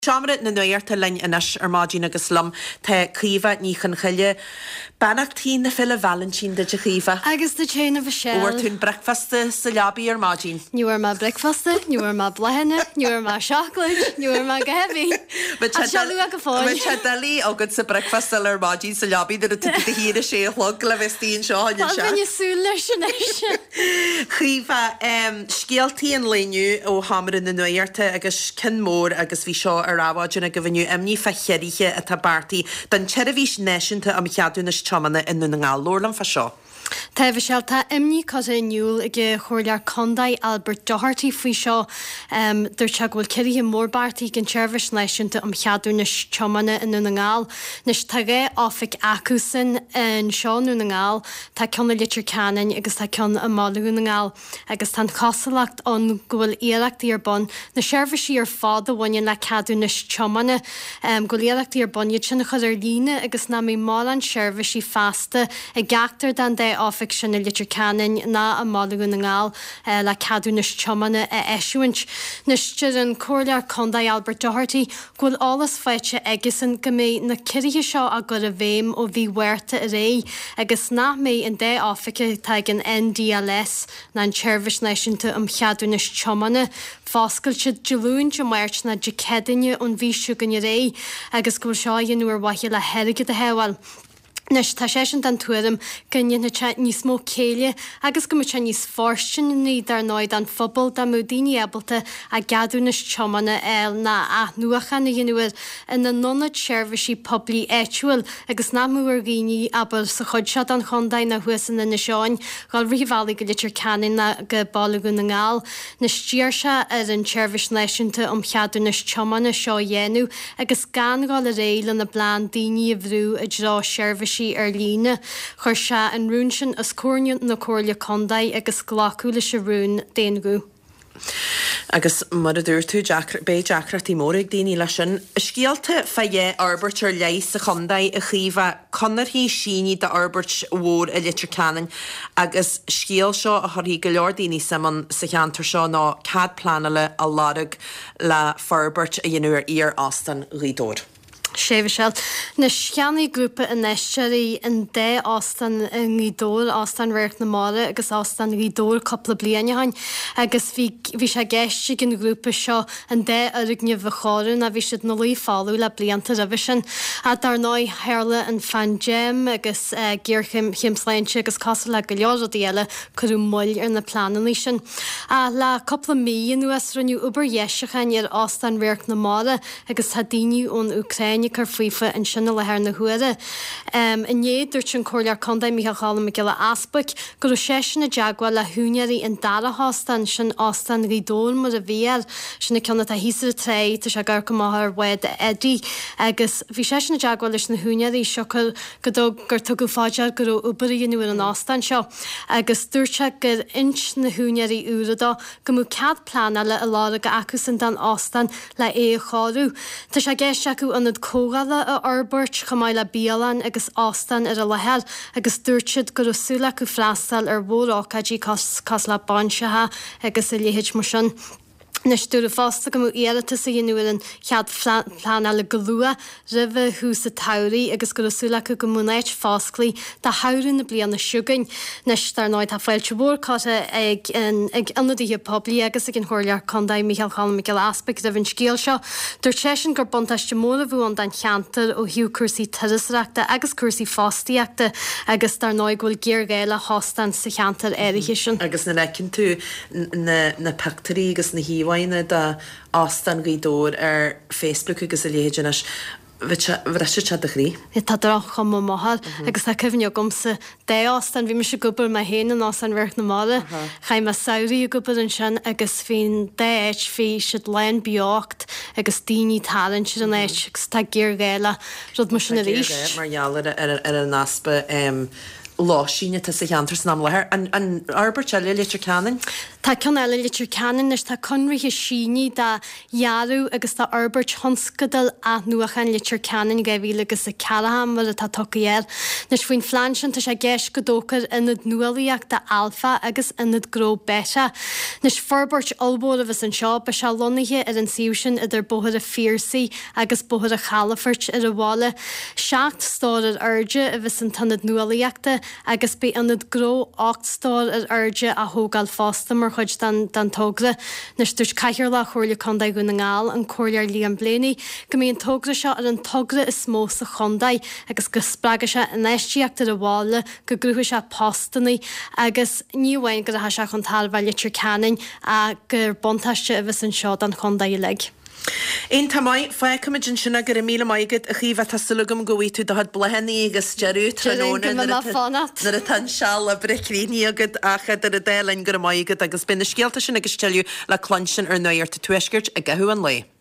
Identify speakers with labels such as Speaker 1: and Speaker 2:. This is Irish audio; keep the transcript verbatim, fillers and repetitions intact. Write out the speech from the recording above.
Speaker 1: Seamra na nuirta lein inis ar mádín agus lom tá críomha níchan chuile banach tí na fila Valentín de críomha.
Speaker 2: Agus de chain of a shell.
Speaker 1: Uair tún breicfasta sa leabaí ar mádín.
Speaker 2: Nuair má breicfasta, nuair má blehenne, nuair má chocolate, nuair má gahebi. A sealú a go fáin.
Speaker 1: Ma te dalí agad sa breicfasta ar mádín sa leabaí de tu de híad a sé chlog le vestín seo hain se.
Speaker 2: Al súl leis sin.
Speaker 1: Críomha scialtaí an léniu ó hamar na nuirta agus cin mór agus bhí seo Ráváidena go bhiniu imní fecheiriche a tabartí den cheirvís neisianta am cheadúna chamanna in na ngáil lorlam fa seo.
Speaker 2: Tá bhí seall tá imní cos inniuúil ige chóirlear Condaid Albert Doherty faoi seo um, dúirt se bhfuil cirithe mórbartaí gin cheirvis neisianta am cheadúna chamanna in na ngáil. Nis tá ré áfik acusan in seánú na ngáil tá ceanna litir canin agus tá cean a máú na ngáil agus tá cosalacht an gohfuil éireachtaí ar bon na cheirvisí ar fád a bhain le ceadúna chamanna um, gohfuil éireachtaí ar boniad sinna chud ar líne agus na mé má an cheirvisí fasta a gaachtar dan dé áfik sin na litir canin ná a máú na ngáil uh, le ceadúna chamanna a eisiúint. Nisteir an chóirlear Condaid Albert Doherty ghfuil álas feite aigusan go mé na cirithe seo a gur a bhéim ó bhí huirta a ré agus ná mé in dé áfice tá an N D L S na an cheirvis neisianta am cheadúna chamanna fáscail siad deúin de mairt na de cedaine ón bhí siúgan ré agus go seo dhéanúar waithí le heirige a heháil. Nes tá sé sin an tuairm gnne na níos mó céile agus go te níos fórstin ní dar náid an fphobal da mú daoine ebalta a gadúna chamanna eil na a nuachan na dhéanúir in na nonna cheirvisí poblí éitiúil agus ná múar gíní aber sa chud sead an Condaid na huasan na seáin gáil rihheála go litir canin na go bailú na ngáil na stíir se ar an cheirvis neisianta am cheadúna chamanna seo dhéanú agus gan gáil a réile na blán daoine a bhrú a drá cheirvisí ar líne chuir se an rún sin as cóirneant na cóirle Condaid agus ghlaúla se rún déanú.
Speaker 1: Agus mar a dúir tú bé Jackratí mórig daoine lei sin. Scialta feie Albert ar leis sa Condaid a chríomha conarthaí síní de Albert mhór a litir canin agus scial seo a thuí go leor daoine saman sa cheantar seo ná cad planala a ládag le Farbert a dhéanúir ar Austin Rídór.
Speaker 2: sé bhisiil na seannaí grúpa in neisteí in dé Austin in Rídór Austin réirt na mála agus Austin Rídór coppla blianahain agus bhí sé geiste gin grúpa seo an dé arigne bhcharún a bhí siad na lí fáú le blianta a bhisin a dar ná heirla an fan gem agus ggéirchim chiimsleinte agus cos le go leor eile chuú muil ar na planan sin. A le coppla mí nuas runniu uber jeisechan ar Austin réirt na mála agus tá daoine ón Ukraine car fuifa an sinna le na huire. Um, in éidir sin chóirlear Condaid Michael Challam me gile aspaic gur sé sin na deagháil le húneirí in darahástan sin Austin Rídór mar a bhéal sinna ceanna a híar a tré tá se gur go máthir wed Eddie agus bhí sé sin na deagháil leis na húneirí seo go gur tu go fáidear gur ubarí nuair an Austin seo agus dúirte gur int na húneirí úradá go mú cead plana le a lára go acus an dan Austin le é cháú. Tá sé géiste acu anad cógala a Albert chamáil le bíalan agus Austin ar a lehel agus dúirtid gur súla go freistal ar bhórrácadí cos le bansethe agus i léhéid mar sin. Nes dúra fásta go mú éalta sa dhéanúil an chead plana le golua ribh hús a tairí agus gur súla go múnéid fásclaí tá hairún na bliana siúgain nes tar náid tá fáilte bhórcáta ag anadíthe poblí agus ag an chóirlear Condaid Michael Challam me gile aspaic a bhín scéal seo. Dúir sé sin gur buntaiste móla bhú an den cheantar ó hiú cuasaí tuirasreachta agus cuasaí fástaíachta agus tar náid ghfuil géirgéile hástan sa cheantar éirithe sin.
Speaker 1: Agus na lecinn tú na pectarí agus na híomh Waine da Austin Rídór ar Facebook agus a léhéidirnas bhre se chat a chrí.
Speaker 2: I tá drach chum máthar agus tá cyfne gomsa dé Austin bhí me se gobal me héana an Austin bheirt na mála chaim me saoirí a gobal an sin agus fin déit fhí siad lein beocht agus daoine talann siad an éit agus tá géir géile rud mar sin a ríis.
Speaker 1: Margheallar ar an naspa lá síine sa cheantar ná lethir an Albert le litir canan?
Speaker 2: Tá cean eile litir canan is tá conrithe síní dehearú agus tá Albert honscadal a nuachan litir canan ga bhí agus sa Calaham mar tá tocaéir. Nes faoin flasin tá sé gceis go dóchar inad nualaíach de alfa agus inad gró beta. Nes forbert albóra bheits an seo be se lonathe ar an siúsin idir bothar a fíorsaí agus bothar a chalafurt ar a bhála. Seacht stór ar airde a bheits an tanad nualaíachta agus be inad gró ácht stór ar airde a thógáil fásta mar chuid den tógra. Nes dúirt caiithir le chóirla condaid go na ngáil an cóirlear líon bléanaí, go mbeadh an tógra seo ar an togra is mó sa chondaid agus go spraga se in éisteíocht ar a bhála go grútha se postannaí agus níomhhain go a se chun talbhail litir canan a gur bontaiste a bheits an seo an chondaid le.
Speaker 1: Ein tamáid fe cumidjin sinna gur mí maigad a chih tasulgam goí tú do had blehanní agus jeú tróna na a tan seall a brecríní agad achad ar a délein gur maigad agus binna scialta sin agus teú le clansin ar nuir te tuisgurt a gahu an lei.